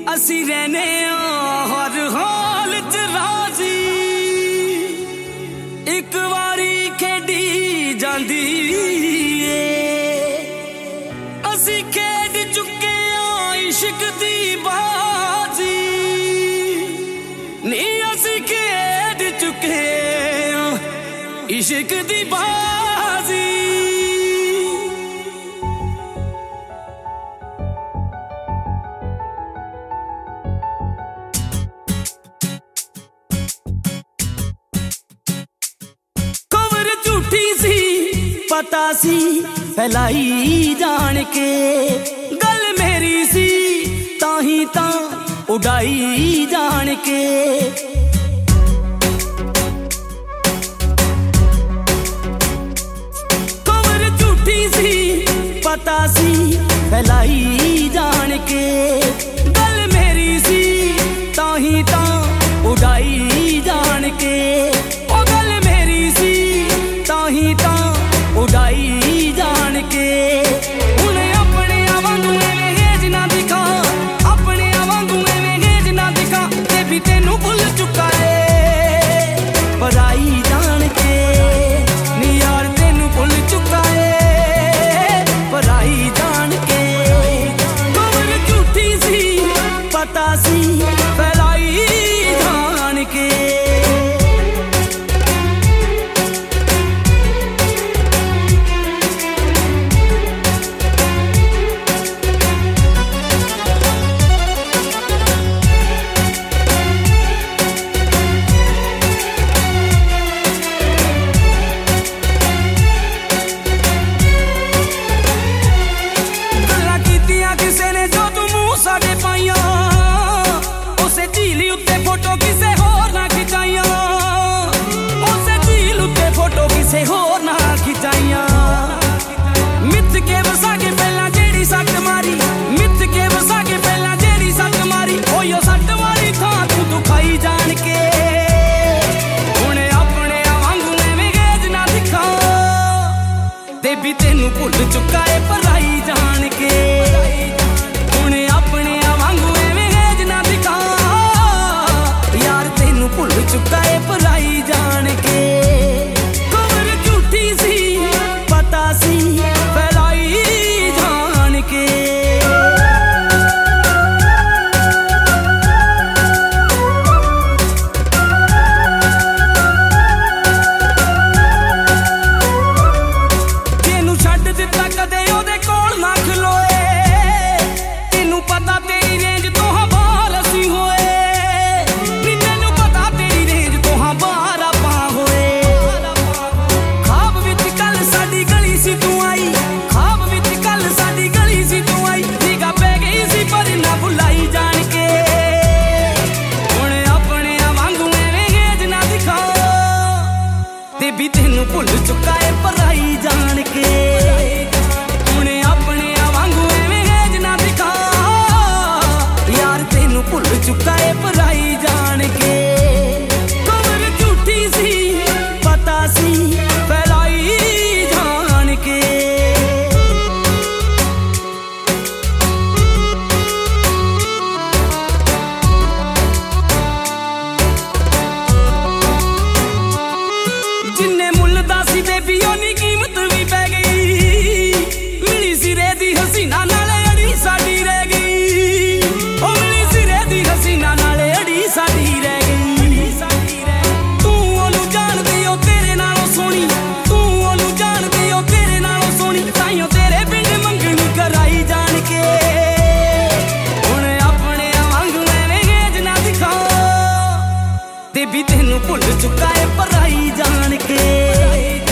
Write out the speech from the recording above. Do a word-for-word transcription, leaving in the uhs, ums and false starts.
असी रहने हर हाल च राजी, एक वारी खेडी जांदी असी खेड चुके इश्क दी बाजी, नी असी खेड चुके इश्क दी बाजी। झूठी सी पता सी फैलाई जान के, गल मेरी सी ताही ता उड़ाई जान के। खबर झूठी सी पता सी फैलाई जान के, गल मेरी सी ताही ता उड़ाई जान के। ताही ता उड़ाई जान के, उन्हें अपने वांगू एवें हेज ना दिखा, अपने वांगू एवें हेज ना दिखा, ते भी तेनू भुल चुका है पराई जान के। नी यार तेनू भुल चुका है पराई जान के। खबर झूठी सी पता सी फैलाई जान के। फोटो किसे होर ना खिचाइया, उसे झील उत्ते फोटो किसे होर ना खिचाइया। मिथ के वसा के पहला जेड़ी सट मारी, मिथ के वसा के पहला जेड़ी सट मारी, ओयो सट मारी था तू दुखाई जान के। हुणे अपने वांगू एवें गेज ना दिखा, ते भी तेनू भुल चुका है पराई जान के। हुणे अपने वांगू एवें गेज ना दिखा, भुल चुका है पराई जान के। खबर झूठी सी पता सी फैलाई जान के। तेनू छड्ड दिता कदे ओदे कोल ना खलोए, तेनू पता तेरी रेंज तो बाहर असी होए। भी तेनू भुल चुका है पराई जान के। हुणे अपने वांगू एवें हेज ना दिखा, यार तेनू भुल चुका है पराई जान के। खबर झूठी सी पता सी फैलाई जान के। जिन्ने मुल दासी बेबी ओनी कीमत भी पै गई, मिली सिरे दी हसीना नाले अड़ी साडी रह गई। ओ मिली सिरे दी हसीना नाले अड़ी साडी रह गई। तू ओनू जानदी ओ तेरे नालों सोहनी, तू ओनू जानदी ओ तेरे नालों सोहनी, ताइयों तेरे पिंड मंगनी कराई जान के। हुण अपने वांगू एवें गेज ना दिखा, ते भी तेनू भुल चुका है पराई जान के।